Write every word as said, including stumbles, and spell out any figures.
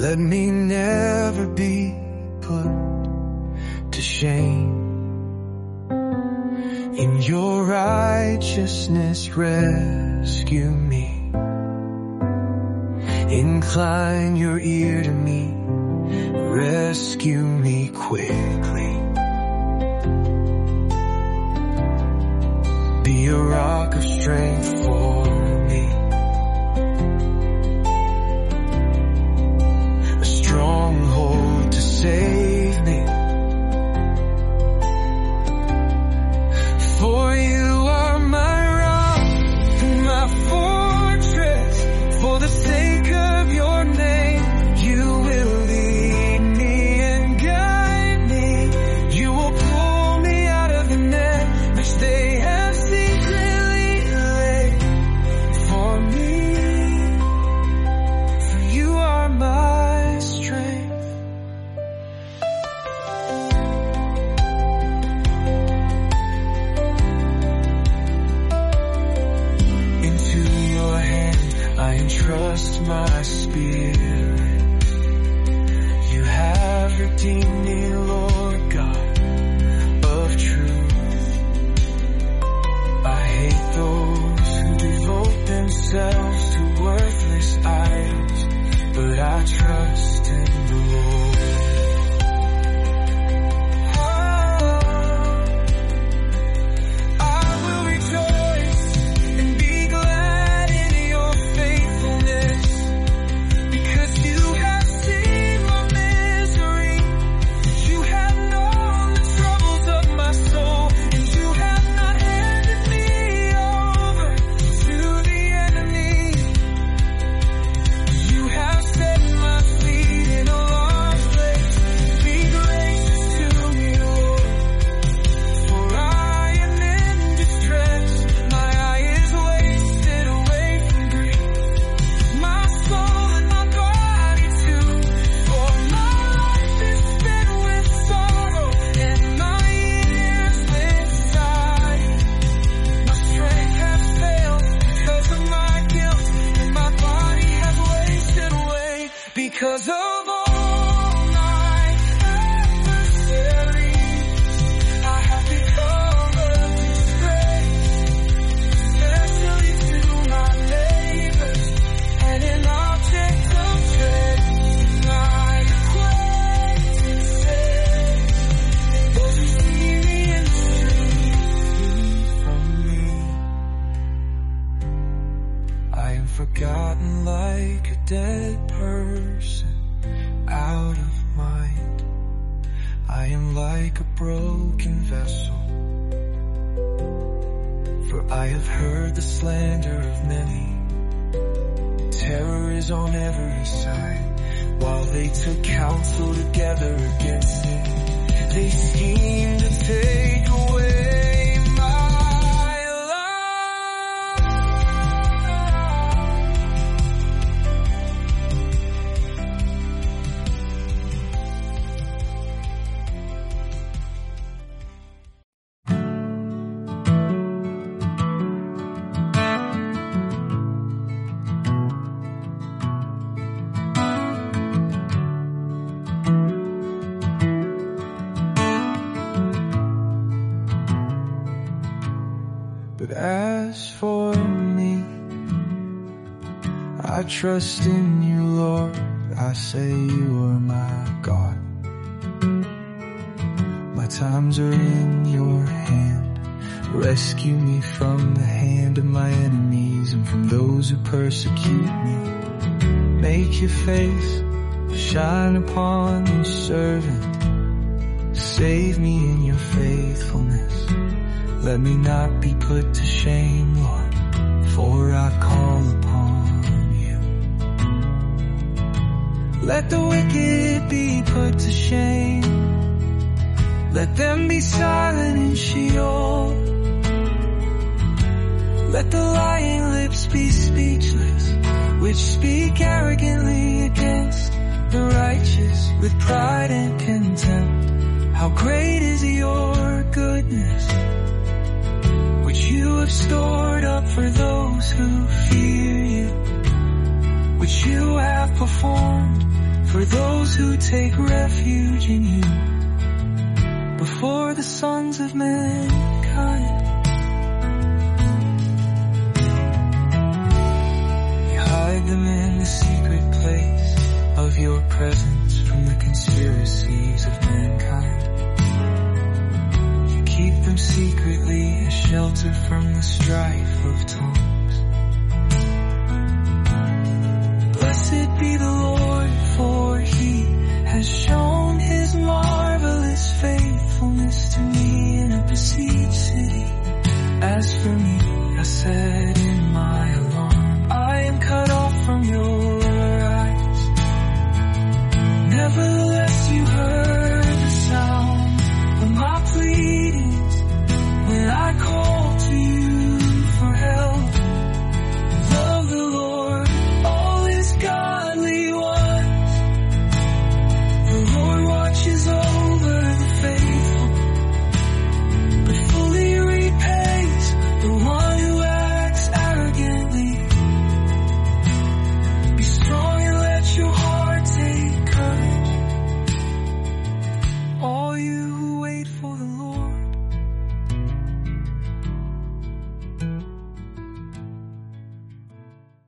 Let me never be put to shame. In your righteousness rescue me. Incline your ear to me. Rescue me quickly. Be a rock of strength for me. A stronghold to save me. For you are my rock, my fortress. For the sake of your name, you will lead me and guide me. You will pull me out of the net which they have secretly laid for me. For you are my strength. Into your hand I entrust my spirit. You have redeemed me, Lord God of truth. I hate those who devote themselves to worthless idols, but I trust in the Lord. I will rejoice and be glad in your faithfulness, because you have seen my misery. You have known the troubles of my soul, and you have not handed me over to the enemy. You have set my feet in a large place. Be gracious to me, Lord, for I am in distress. My eye is wasted away from grief, my soul and my body too. For my life is spent with sorrow and my years with sighing. My strength has failed because of my guilt, and my body has wasted away because of all my adversaries. I have become a disgrace, especially to my neighbors, and an object of dread. My acquaintances, those who see me in the street, flee from me. I am forgotten like a dead person, out of mind. I am like a broken vessel, for I have heard the slander of many. Terror is on every side, while they took counsel together against me. They schemed to take away my But as for me, I trust in you, Lord. I say you are my God. My times are in your hand. Rescue me from the hand of my enemies and from those who persecute me. Make your face shine upon your servant. Save me in your faithfulness. Let me not be put to shame, Lord, for I call upon you. Let the wicked be put to shame. Let them be silent in Sheol. Let the lying lips be speechless, which speak arrogantly against the righteous with pride and contempt. How great is your goodness, which you have stored up for those who fear you, which you have performed for those who take refuge in you before the sons of mankind.